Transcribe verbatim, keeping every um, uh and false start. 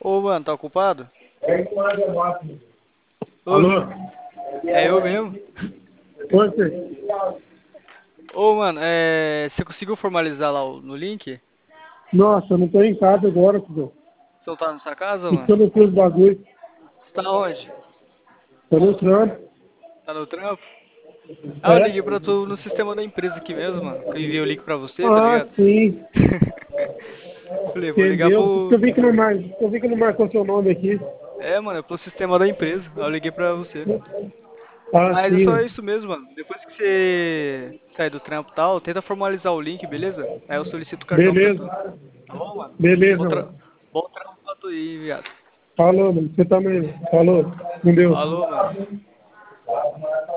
Ô, mano, tá ocupado? Ô, Alô? é eu mesmo? Você? Ô, mano, é... você conseguiu formalizar lá o- no link? Nossa, eu não tô em casa agora, filho. Você não tá na sua casa, E mano? eu não fiz bagulho. Você tá onde? Tô no trampo. Tá no trampo? Ah, eu liguei É? pra tu no sistema da empresa aqui mesmo, mano. Que eu enviei o link pra você, tá Ah, ligado? sim. Falei, vou ligar Entendeu? Por isso que pro... eu vi que não, mar... eu vi que não marcou seu nome aqui. É, mano, é pro sistema da empresa. Aí eu liguei pra você. Ah, Mas é só sim. isso mesmo, mano. Depois que você sair do trampo e tal, tenta formalizar o link, beleza? Aí eu solicito o cartão pra tu. Beleza. Tá bom, mano? Bom, Beleza, tra... mano. Bom trampo pra tu aí, viado. Falou, mano. Você também. Falou. Com Deus. Falou, mano.